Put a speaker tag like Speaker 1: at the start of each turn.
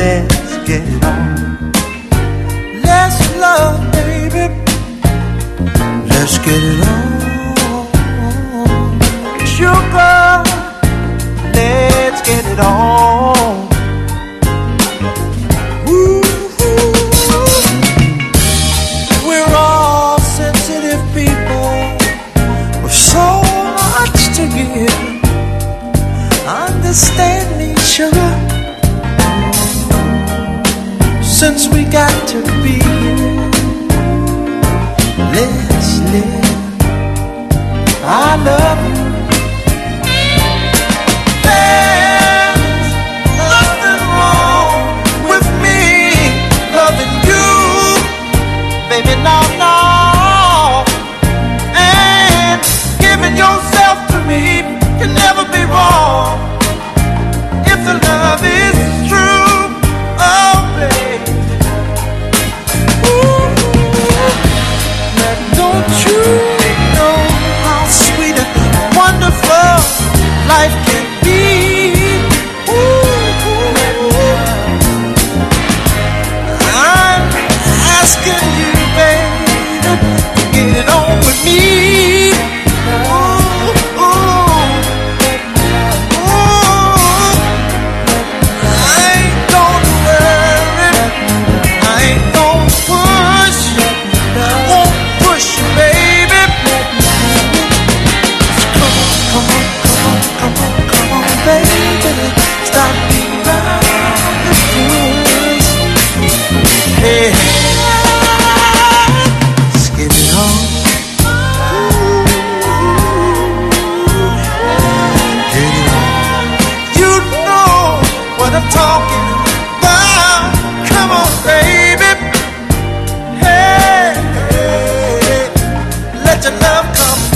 Speaker 1: let's get it on. Let's love, baby. Let's get it on. Sugar, let's get it on. Ooh, we're all sensitive people with so much to give. Understand each other, since we got to be. Let's live. I love you. There's nothing wrong with me loving you, baby. No, no. And giving yourself to me can never be wrong if the love is true. Oh, baby. Ooh. Now, don't you know how sweet and wonderful life can be? Ooh. I'm asking you, baby, to get it on with me. Talking about, come on, baby. Hey, hey, let your love come